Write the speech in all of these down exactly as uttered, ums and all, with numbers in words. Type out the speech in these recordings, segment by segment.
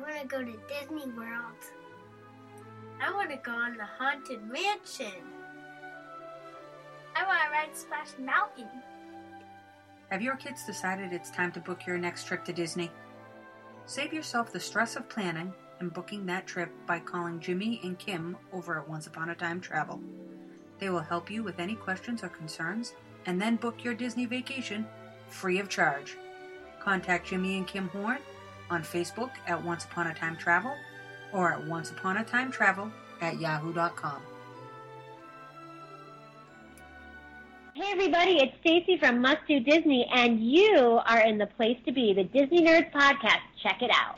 want to go to Disney World. I want to go on the Haunted Mansion. I want to ride Splash Mountain. Have your kids decided it's time to book your next trip to Disney? Save yourself the stress of planning and booking that trip by calling Jimmy and Kim over at Once Upon a Time Travel. They will help you with any questions or concerns and then book your Disney vacation free of charge. Contact Jimmy and Kim Horn on Facebook at Once Upon a Time Travel or at once upon a time travel at yahoo dot com. Hey everybody, it's Stacy from Must Do Disney, and you are in the place to be, the Disney Nerds Podcast. Check it out.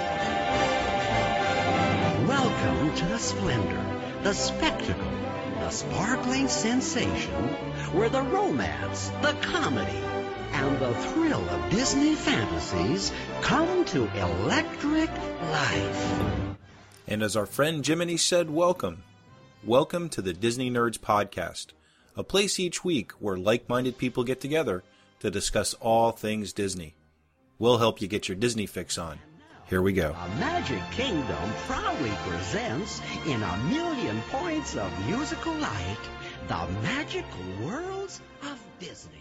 Welcome to the splendor, the spectacle, the sparkling sensation, where the romance, the comedy, and the thrill of Disney fantasies come to electric life. And as our friend Jiminy said, welcome. Welcome to the Disney Nerds Podcast, a place each week where like-minded people get together to discuss all things Disney. We'll help you get your Disney fix on. Here we go. A Magic Kingdom proudly presents, in a million points of musical light, the magical worlds of Disney.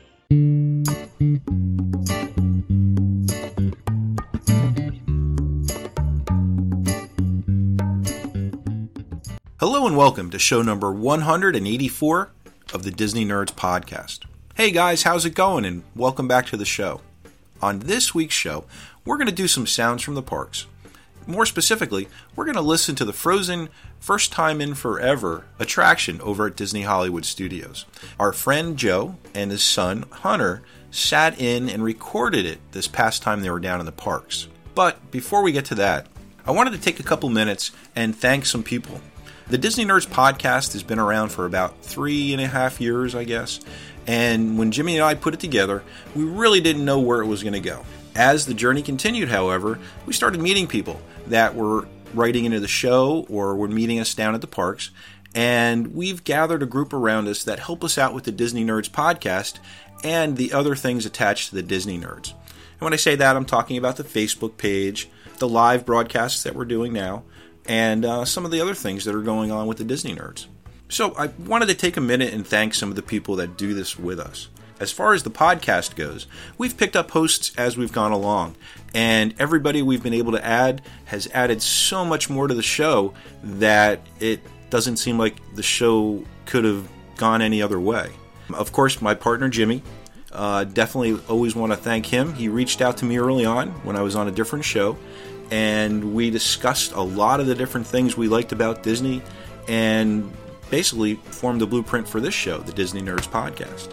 Hello and welcome to show number one hundred eighty-four of the Disney Nerds Podcast. Hey guys, how's it going? And welcome back to the show. On this week's show, we're going to do some sounds from the parks. More specifically, we're going to listen to the Frozen First Time in Forever attraction over at Disney Hollywood Studios. Our friend Joe and his son Hunter sat in and recorded it this past time they were down in the parks. But before we get to that, I wanted to take a couple minutes and thank some people. The Disney Nerds Podcast has been around for about three and a half years, I guess. And when Jimmy and I put it together, we really didn't know where it was going to go. As the journey continued, however, we started meeting people that were writing into the show or were meeting us down at the parks. And we've gathered a group around us that help us out with the Disney Nerds Podcast and the other things attached to the Disney Nerds. And when I say that, I'm talking about the Facebook page, the live broadcasts that we're doing now, and uh, some of the other things that are going on with the Disney Nerds. So I wanted to take a minute and thank some of the people that do this with us. As far as the podcast goes, we've picked up hosts as we've gone along, and everybody we've been able to add has added so much more to the show that it doesn't seem like the show could have gone any other way. Of course, my partner Jimmy, uh, definitely always want to thank him. He reached out to me early on when I was on a different show, and we discussed a lot of the different things we liked about Disney and basically formed the blueprint for this show, the Disney Nerds Podcast.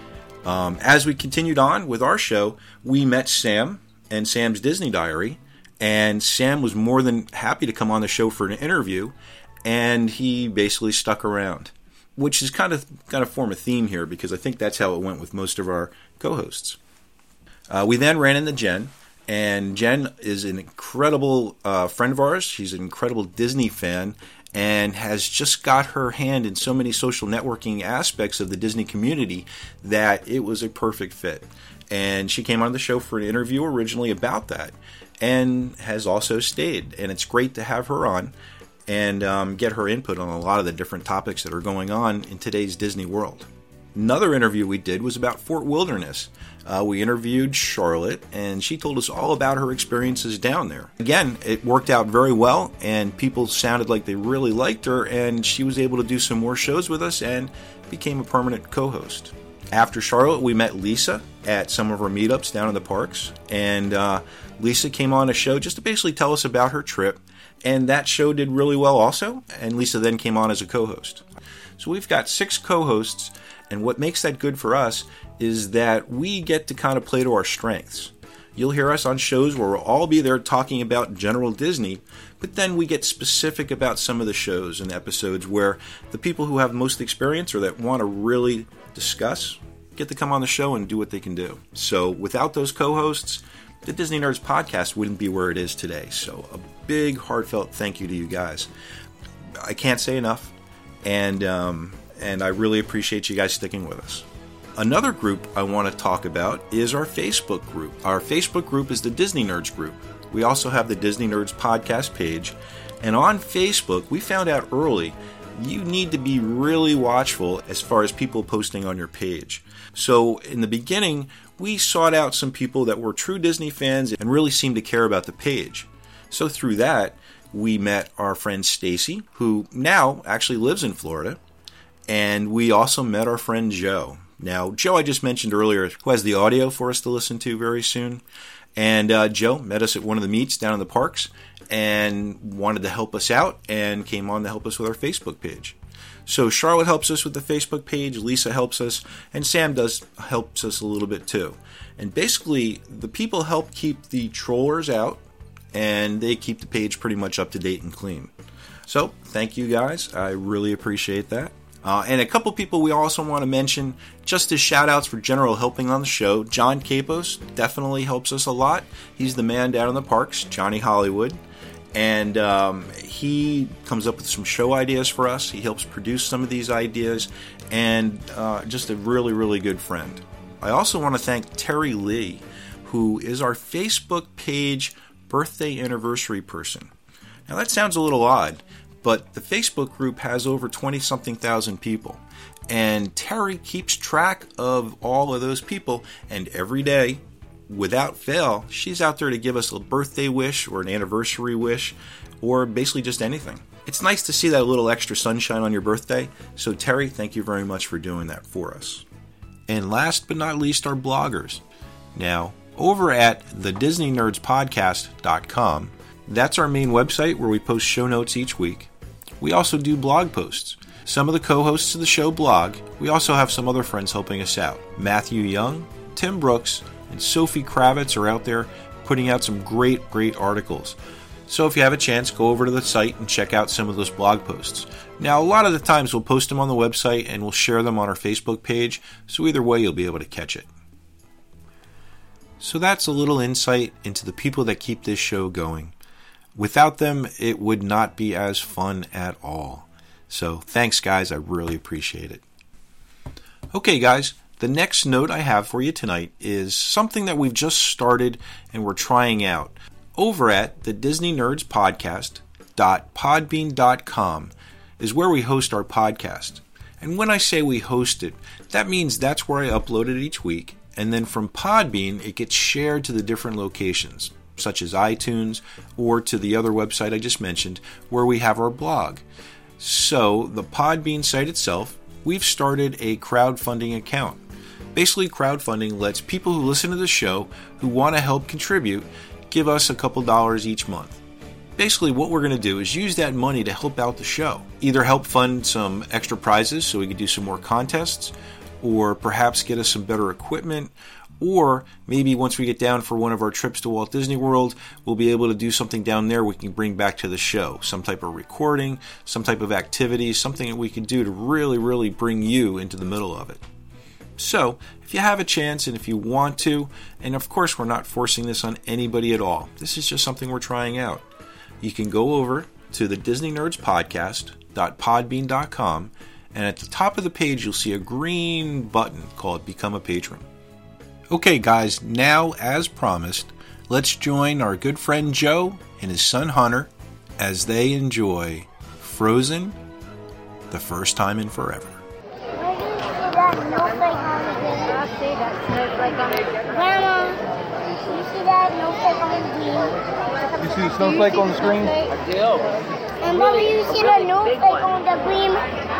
Um, as we continued on with our show, we met Sam and Sam's Disney Diary, and Sam was more than happy to come on the show for an interview, and he basically stuck around, which is kind of kind of form a theme here because I think that's how it went with most of our co-hosts. Uh, we then ran into Jen. And Jen is an incredible uh, friend of ours. She's an incredible Disney fan and has just got her hand in so many social networking aspects of the Disney community that it was a perfect fit. And she came on the show for an interview originally about that and has also stayed. And it's great to have her on and um, get her input on a lot of the different topics that are going on in today's Disney World. Another interview we did was about Fort Wilderness. Uh, we interviewed Charlotte, and she told us all about her experiences down there. Again, it worked out very well, and people sounded like they really liked her, and she was able to do some more shows with us and became a permanent co-host. After Charlotte, we met Lisa at some of our meetups down in the parks, and uh, Lisa came on a show just to basically tell us about her trip, and that show did really well also, and Lisa then came on as a co-host. So we've got six co-hosts, and what makes that good for us is that we get to kind of play to our strengths. You'll hear us on shows where we'll all be there talking about general Disney, but then we get specific about some of the shows and episodes where the people who have most experience or that want to really discuss get to come on the show and do what they can do. So without those co-hosts, the Disney Nerds Podcast wouldn't be where it is today. So a big heartfelt thank you to you guys. I can't say enough, and um, and I really appreciate you guys sticking with us. Another group I want to talk about is our Facebook group. Our Facebook group is the Disney Nerds group. We also have the Disney Nerds podcast page. And on Facebook, we found out early you need to be really watchful as far as people posting on your page. So in the beginning, we sought out some people that were true Disney fans and really seemed to care about the page. So through that, we met our friend Stacy, who now actually lives in Florida. And we also met our friend Joe. Now, Joe, I just mentioned earlier, who has the audio for us to listen to very soon. And uh, Joe met us at one of the meets down in the parks and wanted to help us out and came on to help us with our Facebook page. So Charlotte helps us with the Facebook page, Lisa helps us, and Sam does helps us a little bit too. And basically, the people help keep the trollers out, and they keep the page pretty much up to date and clean. So thank you guys. I really appreciate that. Uh, and a couple people we also want to mention, just as shout-outs for general helping on the show. John Capos definitely helps us a lot. He's the man down in the parks, Johnny Hollywood. And um, he comes up with some show ideas for us. He helps produce some of these ideas. And uh, just a really, really good friend. I also want to thank Terry Lee, who is our Facebook page birthday anniversary person. Now that sounds a little odd, but the Facebook group has over twenty-something thousand people. And Terry keeps track of all of those people, and every day, without fail, she's out there to give us a birthday wish or an anniversary wish, or basically just anything. It's nice to see that little extra sunshine on your birthday, so Terry, thank you very much for doing that for us. And last but not least, our bloggers. Now, over at the disney nerds podcast dot com, that's our main website where we post show notes each week. We also do blog posts. Some of the co-hosts of the show blog. We also have some other friends helping us out. Matthew Young, Tim Brooks, and Sophie Kravitz are out there putting out some great, great articles. So if you have a chance, go over to the site and check out some of those blog posts. Now, a lot of the times we'll post them on the website and we'll share them on our Facebook page, so either way you'll be able to catch it. So that's a little insight into the people that keep this show going. Without them, it would not be as fun at all. So thanks, guys. I really appreciate it. Okay, guys. The next note I have for you tonight is something that we've just started and we're trying out. Over at the disney nerds podcast dot podbean dot com is where we host our podcast. And when I say we host it, that means that's where I upload it each week. And then from Podbean, it gets shared to the different locations, such as iTunes or to the other website I just mentioned, where we have our blog. So the Podbean site itself, we've started a crowdfunding account. Basically, crowdfunding lets people who listen to the show who want to help contribute give us a couple dollars each month. Basically, what we're going to do is use that money to help out the show. Either help fund some extra prizes so we can do some more contests, or perhaps get us some better equipment, or maybe once we get down for one of our trips to Walt Disney World, we'll be able to do something down there we can bring back to the show. Some type of recording, some type of activity, something that we can do to really, really bring you into the middle of it. So, if you have a chance and if you want to, and of course we're not forcing this on anybody at all, this is just something we're trying out. You can go over to the disney nerds podcast dot podbean dot com, and at the top of the page you'll see a green button called Become a Patron. Okay guys, now as promised, let's join our good friend Joe and his son Hunter as they enjoy Frozen, the first time in forever. Grandma, you see that snowflake on the green? You see the snowflake on the screen? I do. And Mommy, you see the snowflake on the green?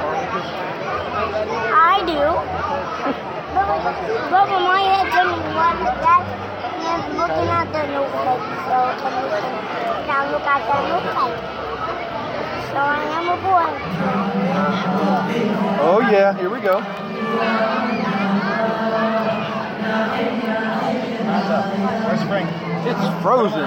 I do. But with my head's only one that, and I'm looking at the snowflake, so I'm looking, now look at the snowflake. So I am a boy. Oh yeah, here we go. Where's Spring? It's Frozen.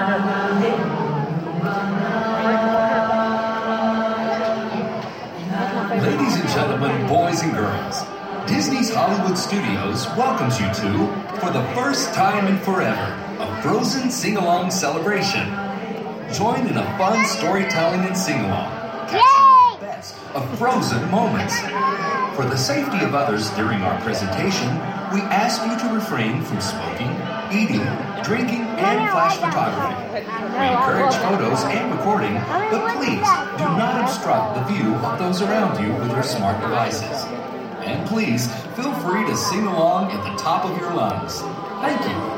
Ladies and gentlemen, boys and girls, Disney's Hollywood Studios welcomes you to, for the first time in forever, a Frozen sing-along celebration. Join in a fun storytelling and sing-along. Capture the best of Frozen moments. For the safety of others during our presentation, we ask you to refrain from smoking, eating, drinking, and flash photography. We encourage photos and recording, but please do not obstruct the view of those around you with your smart devices. And please feel free to sing along at the top of your lungs. Thank you.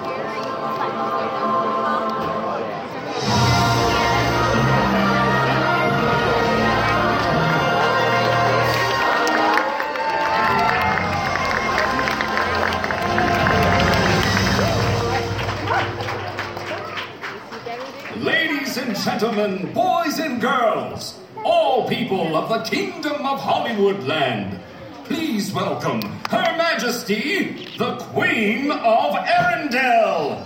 Ladies and gentlemen, boys and girls, all people of the Kingdom of Hollywood Land, please welcome Her Majesty, the Queen of Arendelle.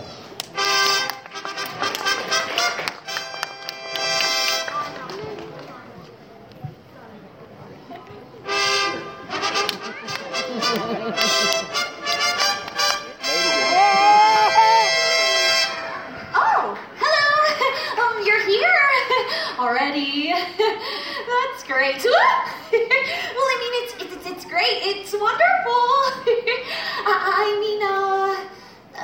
Oh, hello. Um, you're here already. That's great. Well, I mean, it's it's it's great. It's wonderful. I, I mean, uh,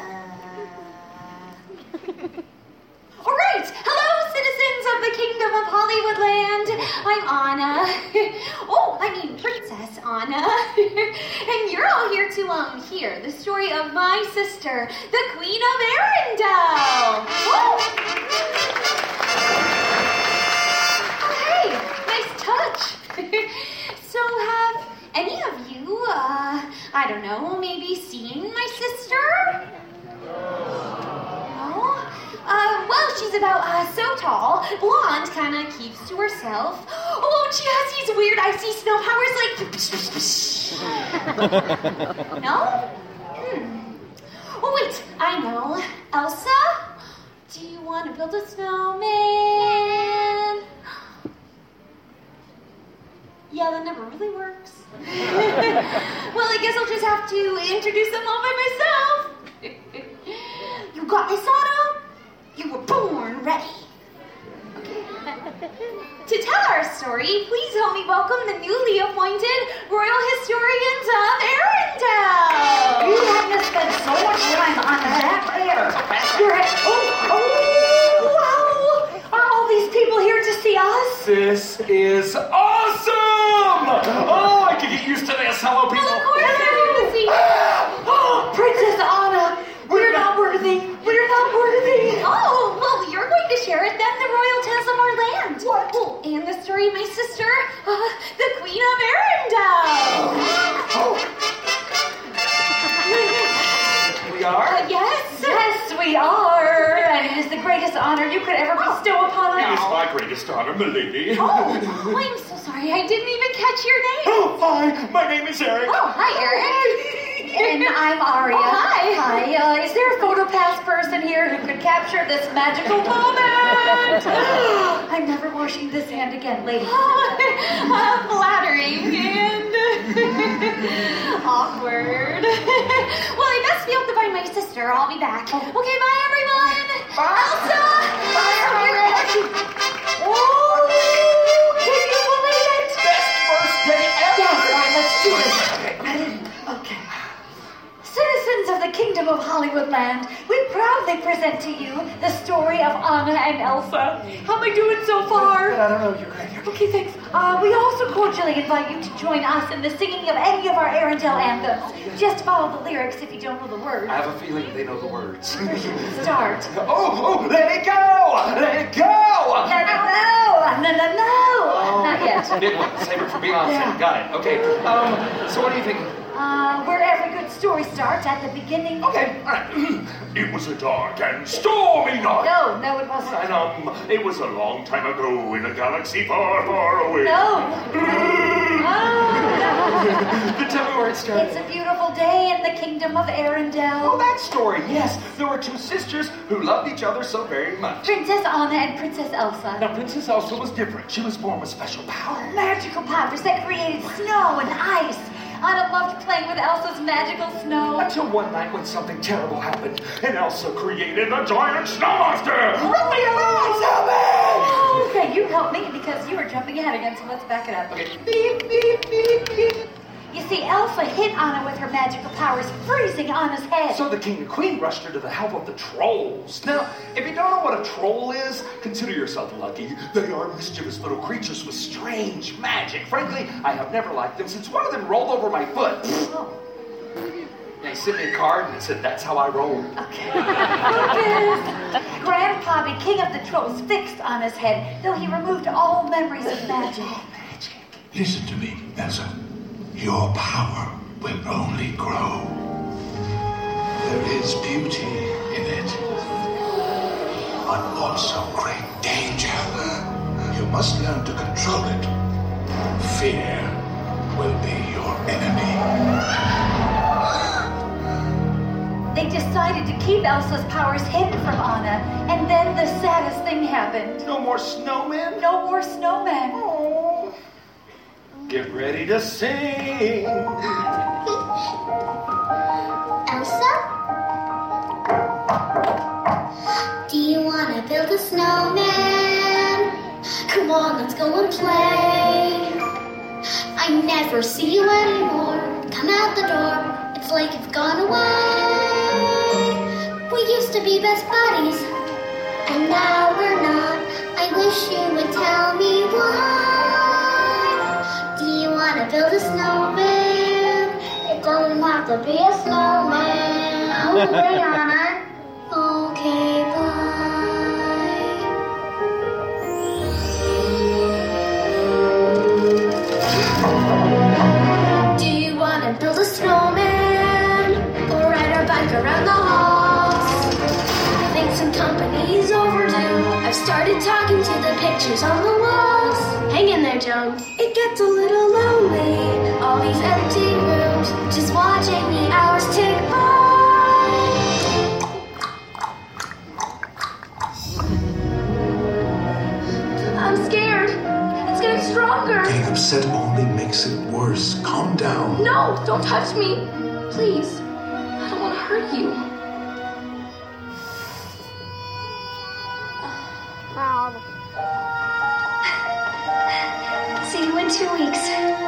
uh. All right. Hello, citizens of the Kingdom of Hollywood Land. I'm Anna. Oh, I mean, Princess Anna. And you're all here to um hear the story of my sister, the Queen of Arendelle. Oh. Oh, hey, nice touch. So have any of you, uh, I don't know, maybe seen my sister? No? Uh, well, she's about uh, so tall, blonde, kind of keeps to herself. Oh, she has these weird icy snow powers like... No? Hmm. Oh, wait, I know. Elsa? Do you want to build a snowman? Yeah, that never really works. Well, I guess I'll just have to introduce them all by myself. You got this, Anna? You were born ready. Okay. To tell our story, please help me welcome the newly appointed Royal Historians of Arendelle. You had to spend so much time on that there. You're at, oh, oh, wow. Are all these people here to see us? This is awesome! Oh, I can get used to this. Hello, people. Well, of course you're here to see. Oh, Princess Anna, we're not worthy. We're not worthy. Oh, well, you're going to share it then, the royal tales of our land. What? Oh, and the story of my sister, uh, the Queen of Arendelle. Oh. We are? Uh, yes? Yes, we are. And it is the greatest honor you could ever bestow upon It us. is my greatest honor, milady. Oh, oh, I'm so sorry. I didn't even catch your name. Oh, hi. My name is Eric. Oh, hi, Eric. And I'm Aria. Oh, hi. Hi. Uh, is there a PhotoPass person here who could capture this magical moment? I'm never washing this hand again, lady. uh, flattering and awkward. Well, I best be able to find my sister. I'll be back. Okay, bye, everyone. Bye. Elsa. Bye, Aria. Oh, can you believe it? Best first day ever. Yes, all right, let's do this. Okay. Citizens of the Kingdom of Hollywood Land, we proudly present to you the story of Anna and Elsa. How am I doing so far? I don't know. You're great. Okay, thanks. Uh, we also cordially invite you to join us in the singing of any of our Arendelle anthems. Just follow the lyrics if you don't know the words. I have a feeling they know the words. Start. Oh, oh, let it go! Let it go! No, no, no, no, no, no. Oh. Not yet. Big one. Save it for Beyonce. Yeah. Got it. Okay. Um, so what do you think? Uh, where every good story starts at the beginning. Okay, all right. It was a dark and stormy night. No, no, it wasn't. And, um, it was a long time ago in a galaxy far, far away. No. Oh. Then tell me where it started. It's a beautiful day in the Kingdom of Arendelle. Oh, that story, yes. There were two sisters who loved each other so very much. Princess Anna and Princess Elsa. Now, Princess Elsa was different. She was born with special powers. Magical powers that created snow and ice. Anna loved playing with Elsa's magical snow. Until one night when something terrible happened, and Elsa created a giant snow monster! Run your eyes, help me! Oh, okay, you help me because you were jumping ahead again, so let's back it up. Okay. Beep, beep, beep, beep. You see, Elsa hit Anna with her magical powers, freezing Anna's head. So the king and queen rushed her to the help of the trolls. Now, if you don't know what a troll is, consider yourself lucky. They are mischievous little creatures with strange magic. Frankly, I have never liked them since one of them rolled over my foot. Oh. They sent me a card and it said, that's how I roll. Okay. Grandpa, the king of the trolls, fixed Anna's head, though he removed all memories of magic. Listen to me, Elsa. Your power will only grow. There is beauty in it, but also great danger. You must learn to control it. Fear will be your enemy. They decided to keep Elsa's powers hidden from Anna, and then the saddest thing happened. No more snowmen? No more snowmen. Oh. Get ready to sing. Elsa? Do you want to build a snowman? Come on, let's go and play. I never see you anymore. Come out the door. It's like you've gone away. We used to be best buddies, and now we're not. I wish you would tell me why. Do you want to build a snowman? It doesn't have to be a snowman. Okay, Anna. Okay, bye. Do you want to build a snowman? Or ride our bike around the halls? I think some company's overdue. I've started talking to the pictures on the walls. Hang in there, Joan. It gets a little lonely, all these empty rooms, just watching the hours tick by. I'm scared. It's getting stronger. Getting upset only makes it worse. Calm down. No, don't touch me. Please. I don't want to hurt you. See you in two weeks.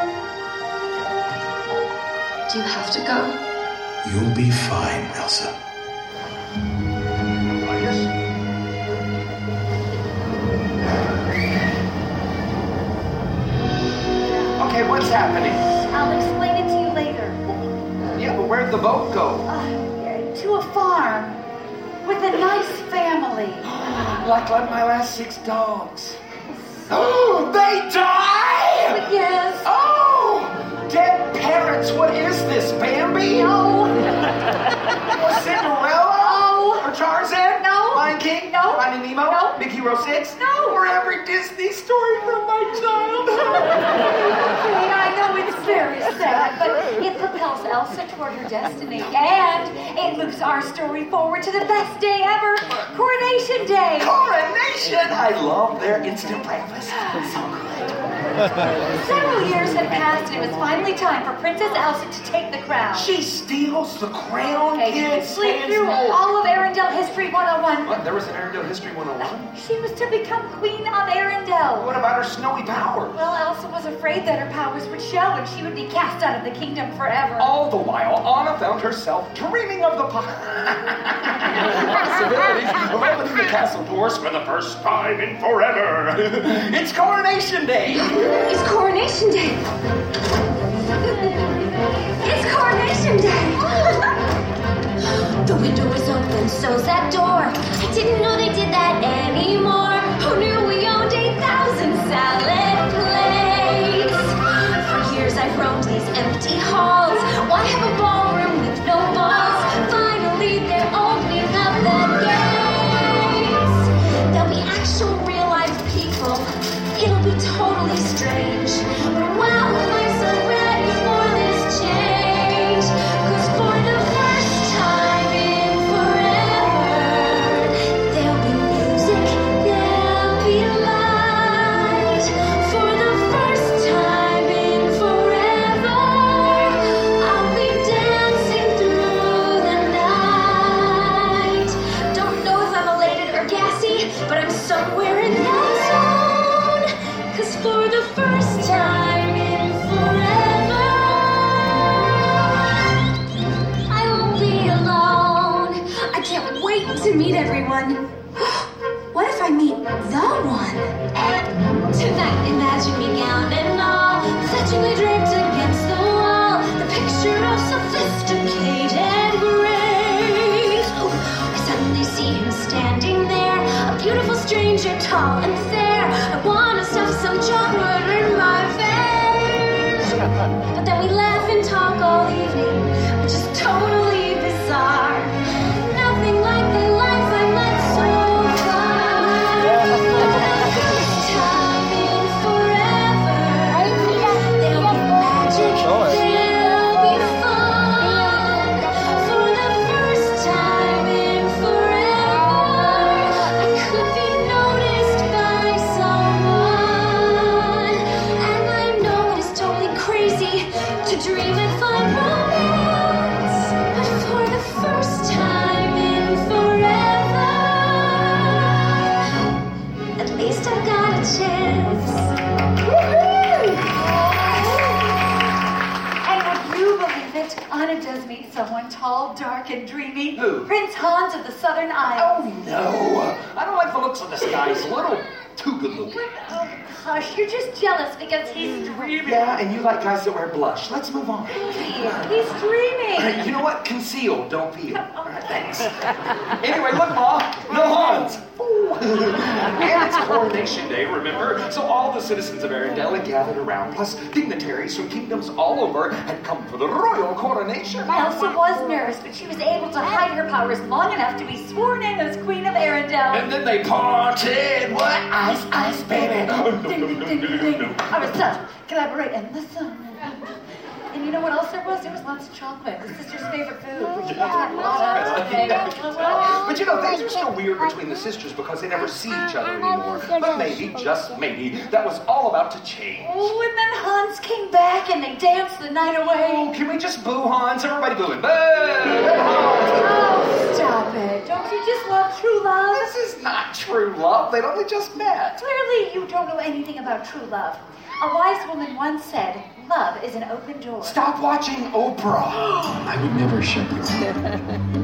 Do you have to go? You'll be fine, Elsa. Okay, what's happening? I'll explain it to you later. Yeah, but where'd the boat go? Uh, to a farm with a nice family. Like, like my last six dogs. Oh, they die? Yes. Oh, dead parents. What is this, Bambi? No. Or Cinderella? No. Or Tarzan? No. Lion King? No. Finding Nemo? No. Big Hero six? No. Or every Disney story from my childhood? Okay, I know it's very sad, but it propels Elsa toward her destiny, and it moves our story forward to the best day ever, Coronation Day. Coronation! I love their instant breakfast. So good. Several years had passed, and it was finally time for Princess Elsa to take the crown. She steals the crown, Okay, kids. sleep fans through know. all of Arendelle History one oh one. What? There was an Arendelle History one oh one? She was to become Queen of Arendelle. What about her snowy power? Well, Elsa was afraid that her powers would show and she would be cast out of the kingdom forever. All the while, Anna found herself dreaming of the po- possibilities of opening the castle doors for the first time in forever. It's Coronation Day. It's Coronation Day. It's Coronation Day. The window is open, so's that door. I didn't know they did that anymore. Who knew we owned eight thousand salad plates? For years I've roamed these empty halls. Why have a ballroom with no balls? Finally they're opening up the gates. There'll be actual real life people. It'll be totally strange. But wow, am I so ready for this change? 'Cause for the first time in forever, there'll be music, there'll be light. For the first time in forever, I'll be dancing through the night. Don't know if I'm elated or gassy, but I'm somewhere in that zone. 'Cause for the first time in forever, meet everyone. What if I meet the one? Tonight, imagine me gown and all, fetchingly draped against the wall, the picture of sophisticated grace. Oh, I suddenly see him standing there, a beautiful stranger, tall and fair. I want to stuff some chocolate in my face. But then we laugh and talk all evening, which is totally bizarre. Nothing like the life I led so far. This time in forever, there'll be magic, there'll be fun. For the first time in forever, I could be noticed by someone. And I know it's totally crazy to dream and find romance, but for the first time in forever, at least I've got a chance. Woohoo! And would you believe it? Anna does meet someone tall, dark, and dreamy. Who? Prince Hans of the Southern Isles. Oh, no. I don't like the looks of this guy. He's a little too good looking. Oh, hush, you're just jealous because he's dreamy. Yeah, and you like guys that wear blush. Let's move on. He's dreamy. All right, you know what? Conceal, don't peel. All right, thanks. Anyway, look, Ma. No Hans. And it's Coronation Day, remember? So all the citizens of Arendelle had gathered around, plus dignitaries from kingdoms all over had come for the royal coronation. Elsa was nervous, but she was able to hide her powers long enough to be sworn in as Queen of Arendelle. And then they parted. What? Ice, ice, baby. Ding, ding, ding, ding, ding. All right, so, collaborate and listen. And you know what else there was? There was lots of chocolate. The sister's favorite food. But you know, things are still weird between the sisters because they never see each other anymore. But maybe, just maybe, that was all about to change. Oh, and then Hans came back and they danced the night away. Oh, can we just boo Hans? Everybody booing. Boo! Oh, stop it. Don't you just love true love? This is not true love. They'd only just met. Clearly, you don't know anything about true love. A wise woman once said, love is an open door. Stop watching Oprah. I would never shut you up.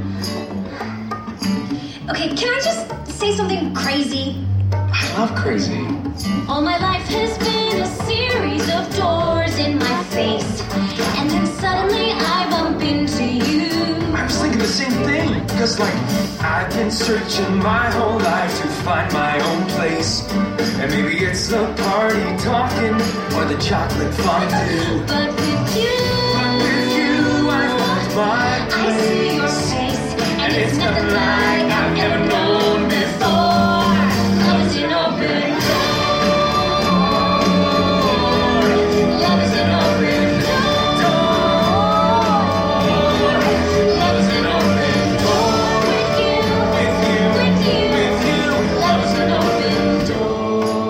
Okay, can I just say something crazy? I love crazy. All my life has been a series of doors in my face, and then suddenly I bump into you. I was thinking the same thing, because like, I've been searching my whole life to find my own place. And maybe it's the party talking, or the chocolate fondue. But with you, but with you, I find my place. I see your face, and it's nothing like I've ever known before. Love is an open door. Love is an open door. Love is an open door. With you, with you, with you, with you. Love is an open door.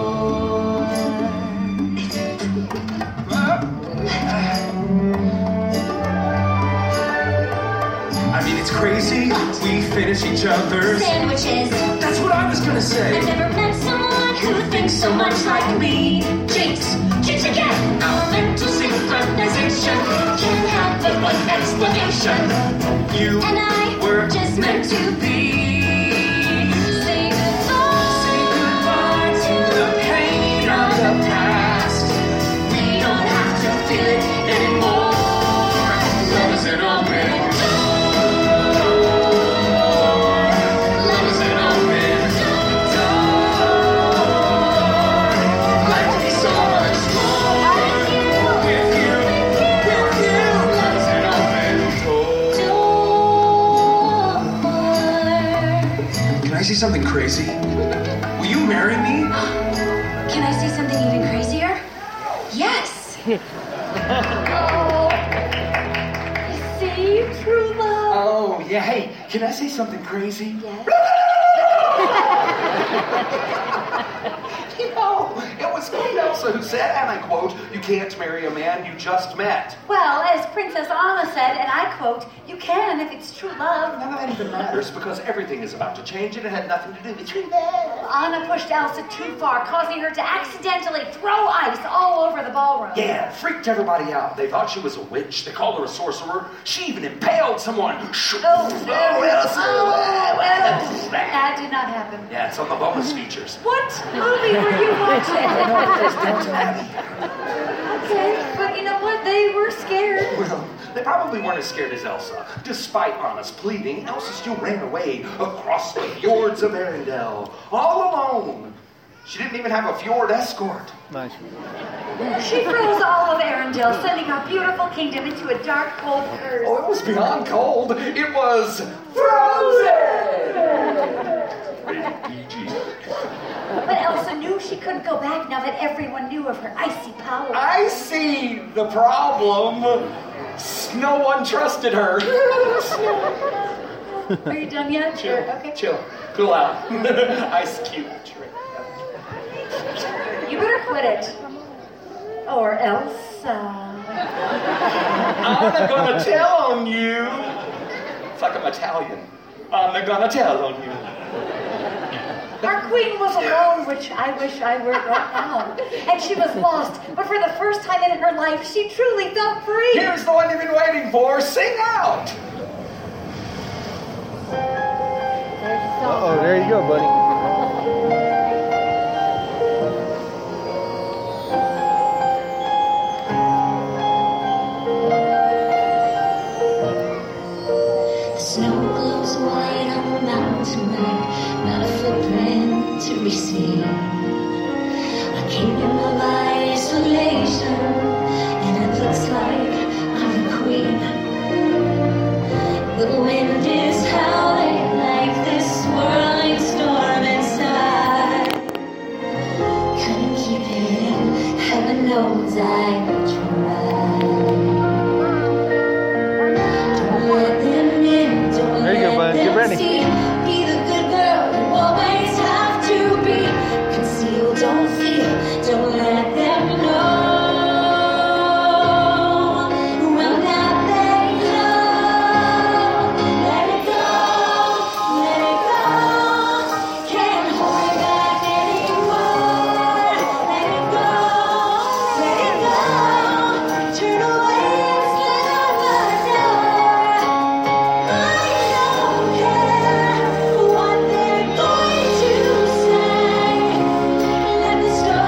I mean, it's crazy. We finish each other's sandwiches. That's what I was gonna say. I've never met someone who thinks so much like me. Jinx, jinx again. Our mental synchronization can have but one explanation. You and I were just meant to be. Say goodbye. Say goodbye to the pain of the past. We don't have to feel it anymore. Love is an open door. Love is an open door. Life can be so much more with you. With you, with you. Love is an open door. Can I say something crazy? Will you marry me? Can I say something even crazier? Yes. See, true love. Oh, yeah. Hey, can I say something crazy? Yes. You know, it was Queen Elsa Elsa who said, and I quote, "You can't marry a man you just met." Well, as Princess Anna said, and I quote, "You can if it's true love." None of that even matters because everything is about to change and it had nothing to do with true love. Anna pushed Elsa too far, causing her to accidentally throw ice all over the ballroom. Yeah, it freaked everybody out. They thought she was a witch. They called her a sorcerer. She even impaled someone. Oh, oh, Elsa. Oh, well, that did not happen. Yeah, it's on the bonus features. What movie were you watching? Okay, but you know what? They were scared. Well, they probably weren't as scared as Elsa. Despite Anna's pleading, Elsa still ran away across the fjords of Arendelle, all alone. She didn't even have a fjord escort. Nice. She froze all of Arendelle, sending her beautiful kingdom into a dark, cold curse. Oh, it was beyond cold. It was frozen! Rated P G. But Elsa knew she couldn't go back now that everyone knew of her icy power. I see the problem. No one trusted her. Are you done yet? Chill. Okay. Chill. Cool out. Ice cube trick. You better quit it. Or else, uh... I'm not gonna tell on you. It's like I'm Italian. I'm not gonna tell on you. Our queen was alone, which I wish I were right now. And she was lost, but for the first time in her life, she truly felt free. Here's the one you've been waiting for. Sing out! Uh-oh, there you go, buddy. Snow glows white on the mountain tonight, not a footprint to be seen. A kingdom of isolation, and it looks like I'm the queen. The wind is howling like this swirling storm inside. Couldn't keep it in, heaven knows I tried. There you go, bud. Get ready. Be the good girl you always have to be. Conceal, don't feel, don't let them know. Well, now they know. Let it go, let it go. Can't hold it back anymore. Let it go, let it go. Turn away and slam the door. What they're going to say. Let the story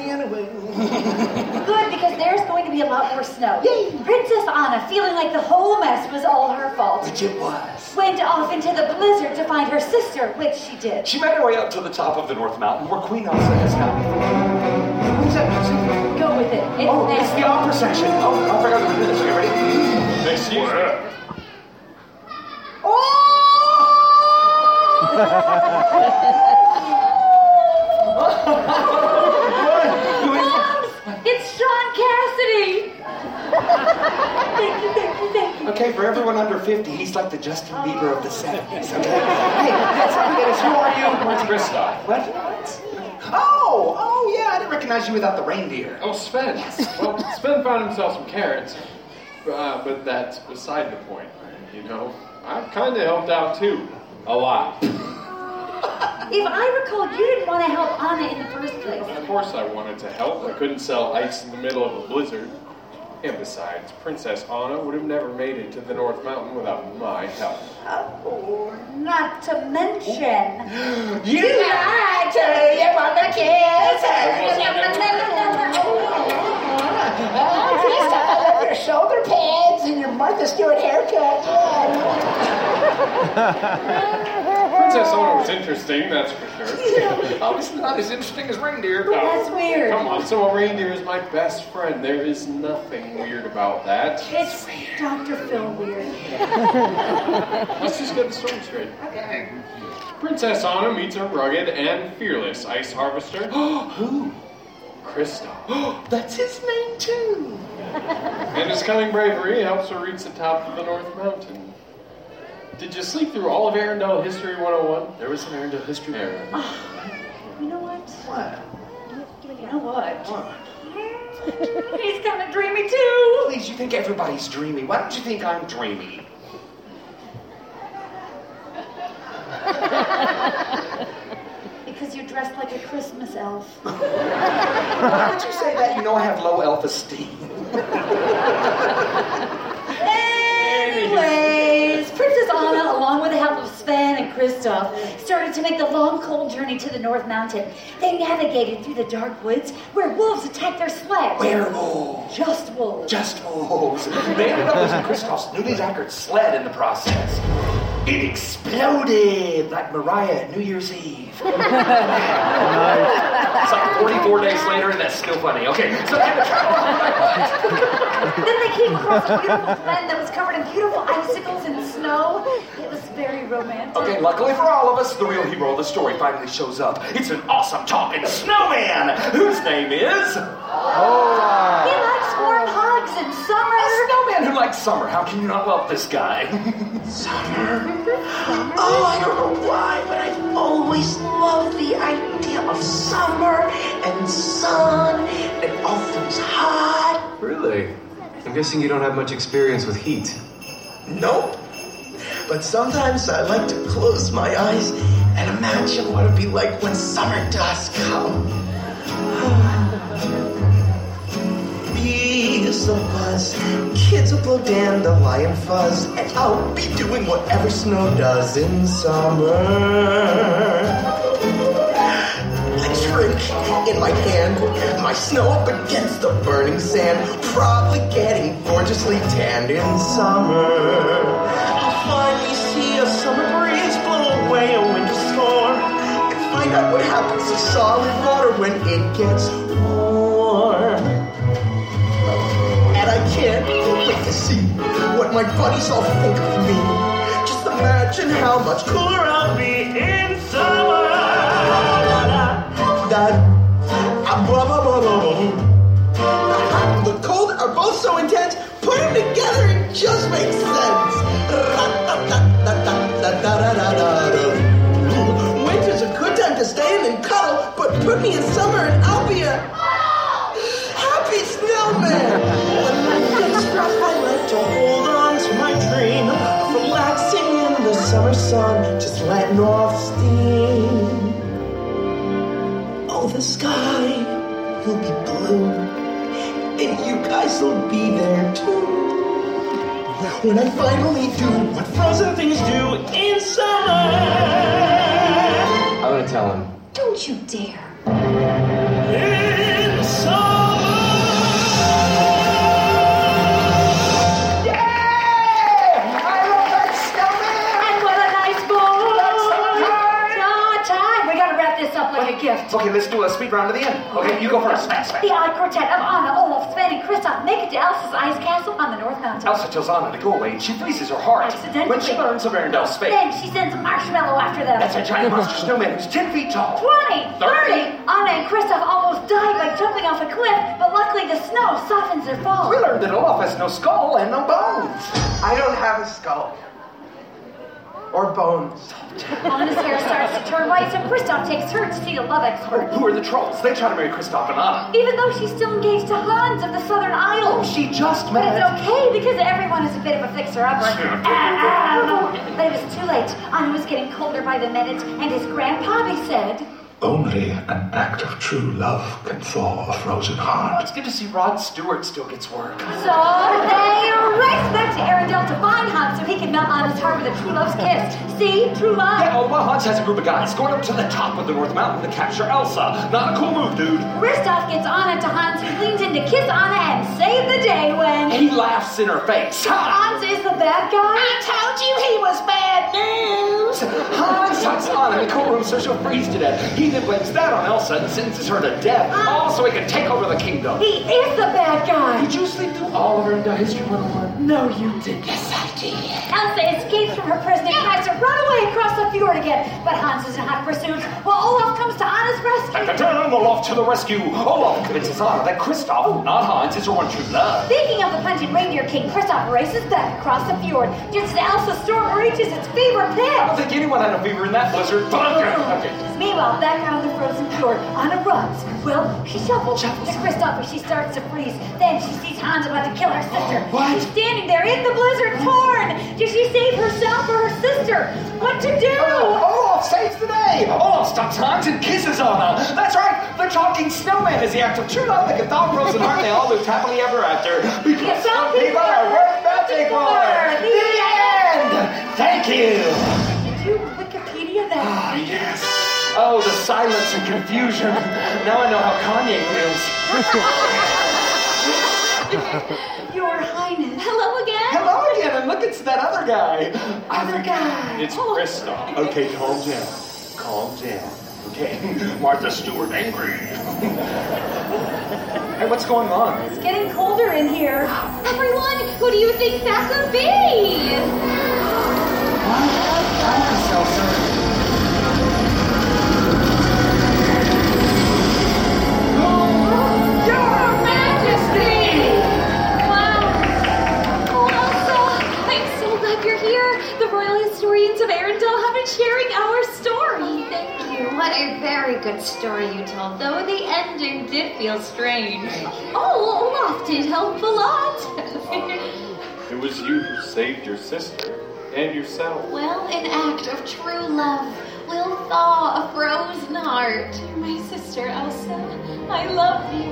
anyway. Good, because there's going to be a lot more snow. Yay! Princess Anna, feeling like the whole mess was all her fault, Which it was. went off into the blizzard to find her sister, which she did. She made her way up to the top of the North Mountain where Queen Elsa has now been. Who's that music? Go with it. It's Oh, it's the opera section. Oh, I forgot to do this. Are you ready? Excuse me. Moms, it's Sean Cassidy. Thank you, thank you, thank you. Okay, for everyone under fifty, he's like the Justin Bieber of the seventies. Okay? Hey, that's Dennis. Who are you? Where's Kristoff? What? What? Oh, oh yeah, I didn't recognize you without the reindeer. Oh, Sven. Well, Sven found himself some carrots, uh, but that's beside the point. You know, I've kind of helped out too, a lot. If I recall, you didn't want to help Anna in the first place. Of course I wanted to help. I couldn't sell ice in the middle of a blizzard. And besides, Princess Anna would have never made it to the North Mountain without my help. Oh, not to mention... You lied to your mother kids. Kristoff, I love your shoulder pads and your Martha Stewart haircut. Princess Anna was interesting, that's for sure. Obviously not as interesting as reindeer. But that's weird. Come on, so a reindeer is my best friend. There is nothing weird about that. It's Doctor Phil weird. Let's just get the story straight. Okay. Princess Anna meets a rugged and fearless ice harvester. Who? Kristoff. That's his name too. And his cunning bravery helps her reach the top of the North Mountain. Did you sleep through all of Arendelle History one oh one? There was an Arendelle History there. Oh, you know what? What? You know what? What? He's kind of dreamy too. Please, you think everybody's dreamy. Why don't you think I'm dreamy? Because you're dressed like a Christmas elf. Why would you say that? You know I have low elf-esteem. Anyways, Princess Anna, along with the help of Sven and Kristoff, started to make the long, cold journey to the North Mountain. They navigated through the dark woods where wolves attacked their sled. Werewolves. Just wolves. Just wolves. They ended up losing Kristoff's newly anchored sled in the process. It exploded like Mariah at New Year's Eve. It's like forty-four days later, and that's still funny. Okay, so they had to travel. Then they came across a beautiful glen that was covered in beautiful icicles and snow. It was very romantic. Okay, luckily for all of us, the real hero of the story finally shows up. It's an awesome talking snowman, whose name is... Oh. He likes warm hugs and summer. A snowman who likes summer. How can you not love this guy? Summer? Oh, I don't know why, but I've always loved the idea of summer and sun and all things hot. Really? I'm guessing you don't have much experience with heat. Nope. But sometimes I like to close my eyes and imagine what it'd be like when summer does come. Bees will buzz, kids will blow dandelion fuzz, and I'll be doing whatever snow does in summer. A drink in my hand, my snow up against the burning sand, probably getting gorgeously tanned in summer. I'll finally see a summer breeze blow away a winter storm, and find out what happens to solid water when it gets warm. And I can't wait to see what my buddies all think of me. Just imagine how much cooler I'll be in summer. The cold are both so intense, put them together it just makes sense. Winter's a good time to stay in and cuddle, but put me in summer and I'll be a happy snowman. When life gets rough, I like to hold on to my dream of relaxing in the summer sun, just letting off steam. Oh, the sky will be blue, and you guys will be there too. When I finally do what frozen things do in summer. I'm gonna tell him. Don't you dare. In let's do a speed round to the end. Okay, you go first. Fast, fast. The odd quartet of Anna, Olaf, Sven, and Kristoff make it to Elsa's ice castle on the North Mountain. Elsa tells Anna to go away, and she freezes her heart. Accidentally. When she learns of Arendelle's fate. Then she sends a marshmallow after them. That's a giant monster snowman who's ten feet tall. twenty, thirty. Anna and Kristoff almost died by jumping off a cliff, but luckily the snow softens their fall. We learned that Olaf has no skull and no bones. I don't have a skull. Or bones. Anna's hair starts to turn white, so Kristoff takes her to see the love expert. Oh, who are the trolls? They try to marry Kristoff and Anna. Even though she's still engaged to Hans of the Southern Isle. Oh, she just But met. it's okay, because everyone is a bit of a fixer-upper. But it was too late. Anna was getting colder by the minute, and his grandpappy said... Only an act of true love can thaw a frozen heart. It's good to see Rod Stewart still gets work. So they race back to Arendelle to find Hans so he can melt Anna's heart with a true love's kiss. See? True love. Yeah, oh, well, Hans has a group of guys going up to the top of the North Mountain to capture Elsa. Not a cool move, dude. Kristoff gets Anna to Hans, who leans in to kiss Anna and save the day when... He laughs in her face. Ha! Hans is the bad guy? I told you he was bad news. Hans tucks Anna in the courtroom so she'll freeze to death. He then blames that on Elsa and sentences her to death, all so he can take over the kingdom. He is the bad guy. Did you sleep through all of her into History one oh one? No, you didn't. Yes, I did. Elsa escapes from her prison and tries to run away across the fjord again, but Hans is in hot pursuit while Olaf comes to Anna's rescue. Turn Olaf to the rescue. Olaf convinces Anna that Kristoff, not Hans, is her one true love. Speaking of the Punted Reindeer King, Kristoff races back across the fjord just as Elsa's storm reaches its fever I pitch. don't think anyone had a fever in that blizzard. Okay. Meanwhile, back on the frozen fjord, Anna runs. Well, she shuffles, shuffles. to Kristoff as she starts to freeze. Then she sees Hans about to kill her sister. What? She's standing there in the blizzard, torn. Does she save herself or her sister? What to do? Oh, Olaf saves the day. Olaf stops Hans and kisses Anna. That's right. The talking snowman is the act of true love that can thaw a frozen heart. They all lived happily ever after. Because some people are worth matching for. The end. Thank you. Did you Wikipedia that? Ah, yes. Oh, the silence and confusion. Now I know how Kanye feels. Your Highness. Hello again. Hello again, and look, it's that other guy. Other guy. It's Kristoff. Okay, calm down. Calm down. Okay, Martha Stewart angry. Hey, what's going on? It's getting colder in here. Everyone, who do you think that could be? Your Majesty! Wow. Oh, Elsa, I'm so glad you're here. The royal historians of Arendelle have been sharing our story. Thank you. What a very good story you told, though the ending did feel strange. Oh, Olaf did help a lot. It was you who saved your sister and yourself. Well, an act of true love will thaw a frozen heart. My sister, Elsa, I love you.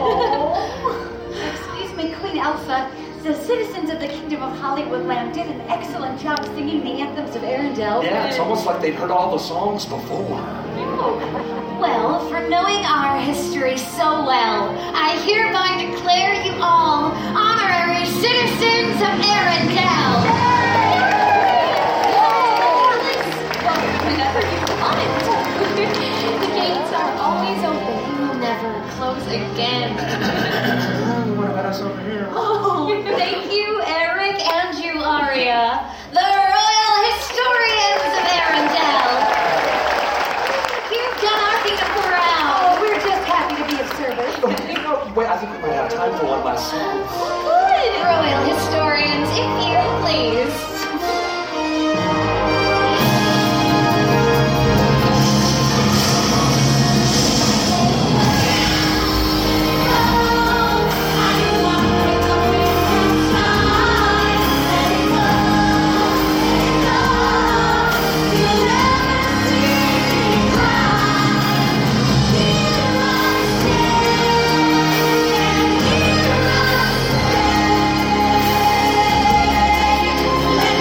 Excuse me, Queen Elsa. The citizens of the Kingdom of Hollywoodland did an excellent job singing the anthems of Arendelle. Yeah, it's almost like they'd heard all the songs before. Well, for knowing our history so well, I hereby declare you all honorary citizens of Arendelle. Whenever you want. The gates are always open, never close again. What about us over here? Oh, thank you, Eric and you, Aria, the royal historians of Arendelle. You've done our kingdom proud. Oh, we're just happy to be of service. Oh, wait, I think we might have time for one last song. Good, royal historians, if you please. Let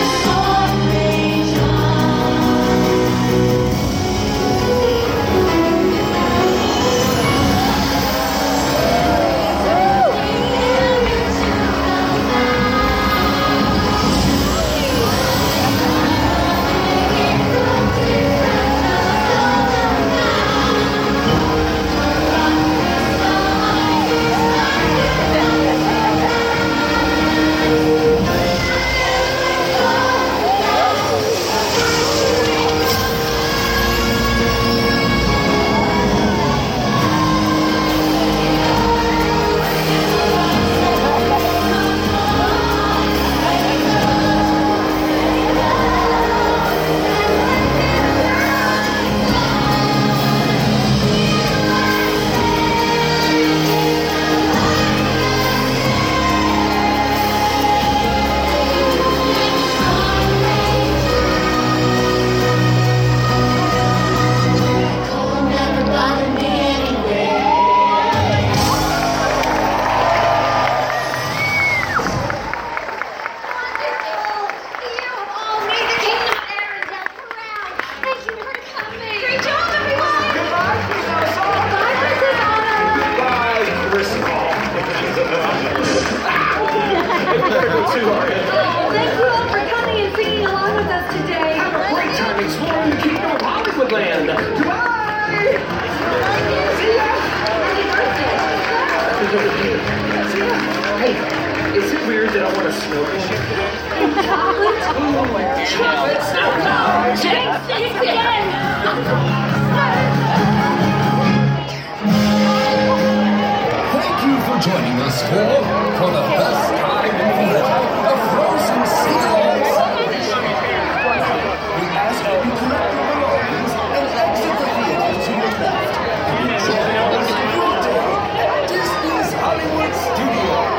Thank you for joining us for, for the best time in forever, a Frozen sing-along celebration. We ask that you collect your belongings and exit the theater to your left and enjoy a full day at Disney's Hollywood Studios.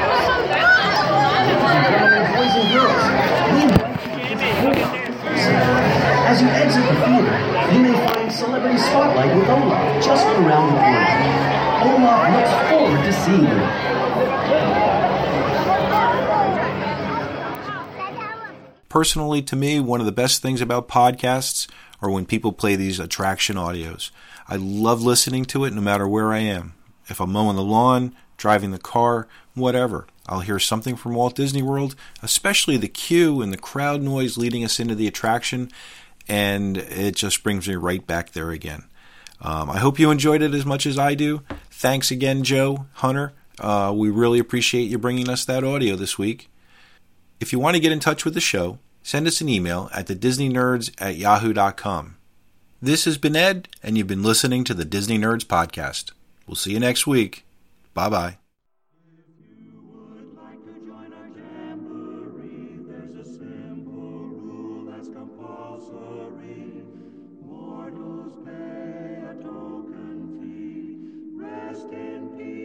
Boys and girls, we invite you to Olaf. As you exit the theater, you may find Celebrity Spotlight with Olaf just around the corner. Olaf looks forward to seeing you. Personally, to me, one of the best things about podcasts are when people play these attraction audios. I love listening to it no matter where I am. If I'm mowing the lawn, driving the car, whatever, I'll hear something from Walt Disney World, especially the queue and the crowd noise leading us into the attraction, and it just brings me right back there again. Um, I hope you enjoyed it as much as I do. Thanks again, Joe, Hunter. Uh, we really appreciate you bringing us that audio this week. If you want to get in touch with the show, send us an email at the disney nerds at yahoo dot com. This has been Ed, and you've been listening to the Disney Nerds Podcast. We'll see you next week. Bye-bye. Mortals pay a token fee, rest in peace.